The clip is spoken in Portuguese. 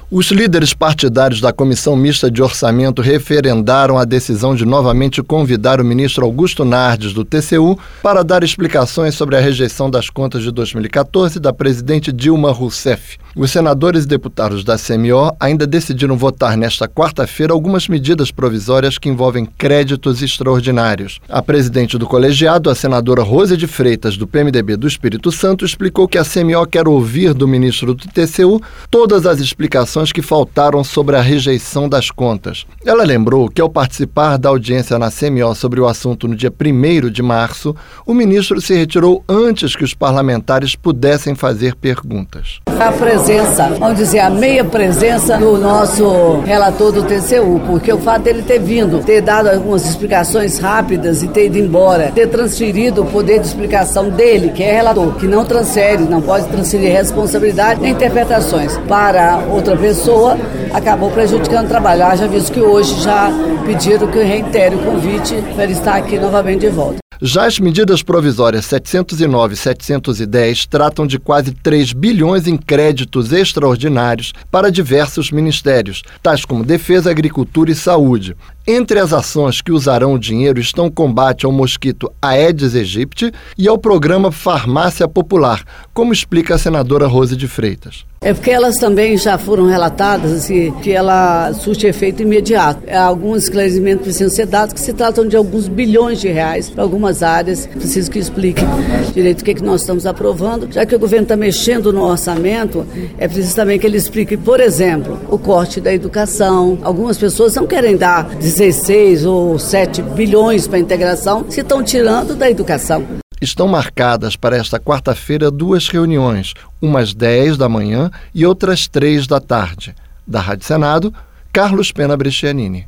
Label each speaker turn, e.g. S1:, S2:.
S1: Os líderes partidários da Comissão Mista de Orçamento referendaram a decisão de novamente convidar o ministro Augusto Nardes, do TCU, para dar explicações sobre a rejeição das contas de 2014 da presidente Dilma Rousseff. Os senadores e deputados da CMO ainda decidiram votar nesta quarta-feira algumas medidas provisórias que envolvem créditos extraordinários. A presidente do colegiado, a senadora Rose de Freitas, do PMDB do Espírito Santo, explicou que a CMO quer ouvir do ministro do TCU todas as explicações que faltaram sobre a rejeição das contas. Ela lembrou que, ao participar da audiência na CMO sobre o assunto no dia 1º de março, o ministro se retirou antes que os parlamentares pudessem fazer perguntas.
S2: A presença, vamos dizer, a meia presença do nosso relator do TCU, porque o fato dele ter vindo, ter dado algumas explicações rápidas e ter ido embora, ter transferido o poder de explicação dele, que é relator, que não transfere, não pode transferir responsabilidade nem interpretações para outra pessoa, acabou prejudicando o trabalho. Já visto que hoje já pediram que eu reitere o convite para ele estar aqui novamente de volta.
S1: Já as medidas provisórias 709 e 710 tratam de quase 3 bilhões em créditos extraordinários para diversos ministérios, tais como Defesa, Agricultura e Saúde. Entre as ações que usarão o dinheiro estão o combate ao mosquito Aedes aegypti e ao programa Farmácia Popular, como explica a senadora Rose de Freitas.
S2: É porque elas também já foram relatadas assim, que ela surte efeito imediato. Alguns esclarecimentos precisam ser dados que se tratam de alguns bilhões de reais para algumas áreas. Preciso que explique direito o que nós estamos aprovando. Já que o governo está mexendo no orçamento, é preciso também que ele explique, por exemplo, o corte da educação. Algumas pessoas não querem dar 16 ou 7 bilhões para a integração, se estão tirando da educação.
S1: Estão marcadas para esta quarta-feira 2 reuniões, umas 10 da manhã e outras 3 da tarde. Da Rádio Senado, Carlos Pena Brescianini.